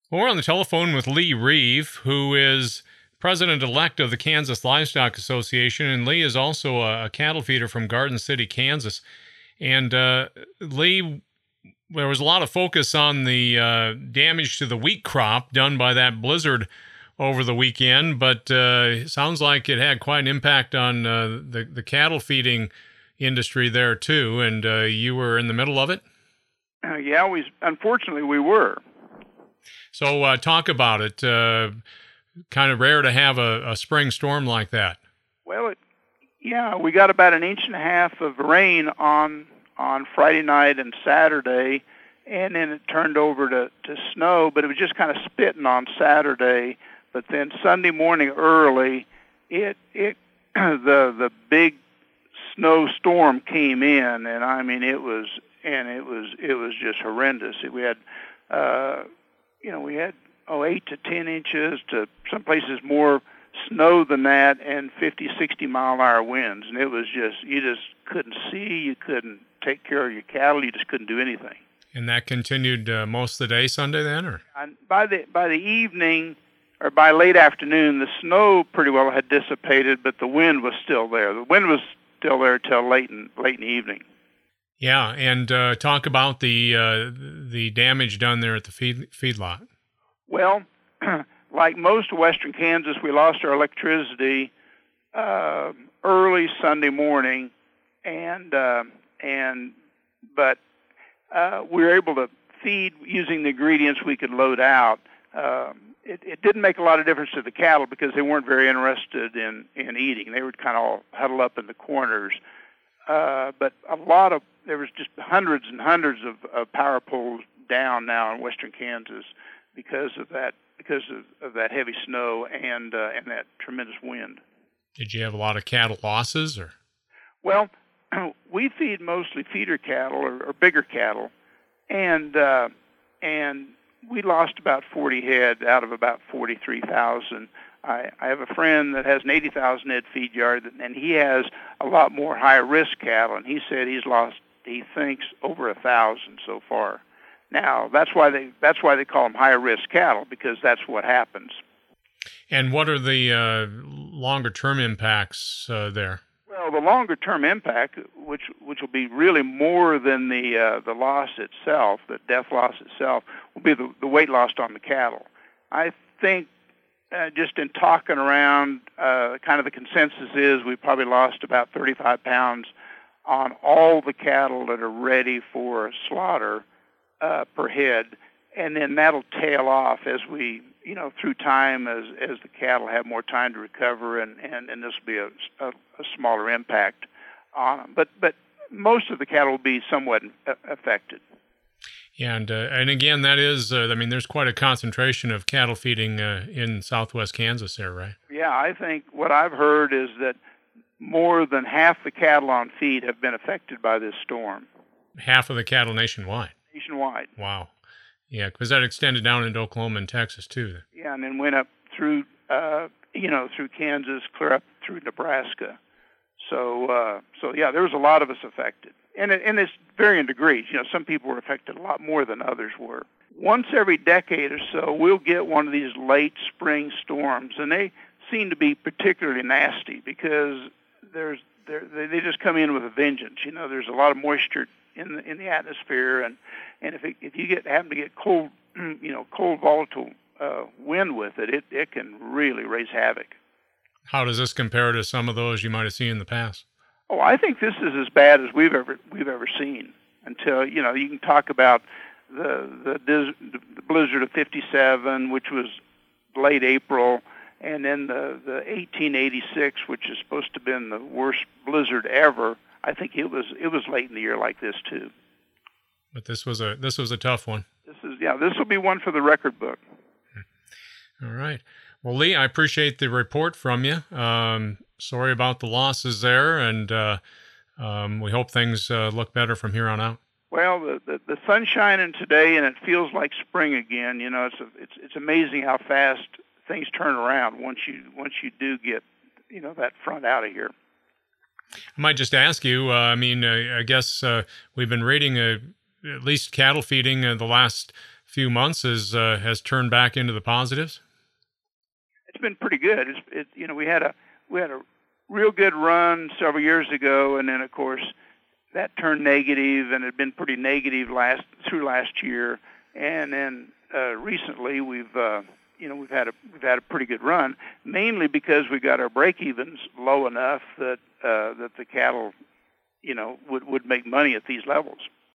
Well, we're on the telephone with Lee Reeve, who is president-elect of the Kansas Livestock Association, and Lee is also a cattle feeder from Garden City, Kansas. And Lee, there was a lot of focus on the damage to the wheat crop done by that blizzard over the weekend, but it sounds like it had quite an impact on the cattle feeding industry there too, and you were in the middle of it? Yeah, unfortunately we were. So talk about it. Kind of rare to have a spring storm like that. Well, we got about 1.5 inches of rain on Friday night and Saturday, and then it turned over to snow, but it was just kind of spitting on Saturday. But then Sunday morning early, the big snowstorm came in, and I mean it was just horrendous. We had 8 to 10 inches, to some places more snow than that, and 50, 60 mile an hour winds. And it was you just couldn't see, you couldn't take care of your cattle, you just couldn't do anything. And that continued most of the day Sunday then, or? And by the evening, or by late afternoon, the snow pretty well had dissipated, but the wind was still there. The wind was still there till late in the evening. Yeah, and talk about the damage done there at the feedlot. Well, like most of western Kansas, we lost our electricity early Sunday morning, but we were able to feed using the ingredients we could load out. It didn't make a lot of difference to the cattle because they weren't very interested in eating. They were kind of all huddled up in the corners. But there was just hundreds and hundreds of power poles down now in western Kansas because of that heavy snow and that tremendous wind. Did you have a lot of cattle losses, or? Well, we feed mostly feeder cattle or bigger cattle, and we lost about 40 head out of about 43,000. I have a friend that has an 80,000 head feed yard, and he has a lot more high-risk cattle, and he said he's lost, he thinks, over 1,000 so far. Now, that's why they call them high-risk cattle, because that's what happens. And what are the longer-term impacts there? Well, the longer-term impact, which will be really more than the loss itself, the death loss itself, will be the weight lost on the cattle. I think just in talking around, kind of the consensus is we probably lost about 35 pounds on all the cattle that are ready for slaughter per head, and then that'll tail off as we, through time as the cattle have more time to recover, and this will be a smaller impact on them. But most of the cattle will be somewhat affected. Yeah, and again, that is, there's quite a concentration of cattle feeding in southwest Kansas there, right? Yeah, I think what I've heard is that more than half the cattle on feed have been affected by this storm. Half of the cattle nationwide? Nationwide. Wow. Yeah, because that extended down into Oklahoma and Texas, too. Yeah, and then went up through, through Kansas, clear up through Nebraska. So yeah, there was a lot of us affected. And it's varying degrees. Some people were affected a lot more than others were. Once every decade or so, we'll get one of these late spring storms, and they seem to be particularly nasty because they just come in with a vengeance. There's a lot of moisture in the atmosphere, and if you happen to get cold, cold volatile wind with it can really raise havoc. How does this compare to some of those you might have seen in the past? Oh, I think this is as bad as we've ever seen. Until you can talk about the blizzard of '57, which was late April, and then the 1886, which is supposed to have been the worst blizzard ever. I think it was late in the year like this too. But this was a tough one. This will be one for the record book. All right. Well, Lee, I appreciate the report from you. Sorry about the losses there, and we hope things look better from here on out. Well, the sun's shining today, and it feels like spring again. It's amazing how fast things turn around once you do get that front out of here. I might just ask you. I guess we've been reading at least cattle feeding the last few months has turned back into the positives? It's been pretty good. We had a real good run several years ago, and then of course that turned negative, and it had been pretty negative through last year, and then recently we've had a pretty good run, mainly because we got our break evens low enough that the cattle would make money at these levels.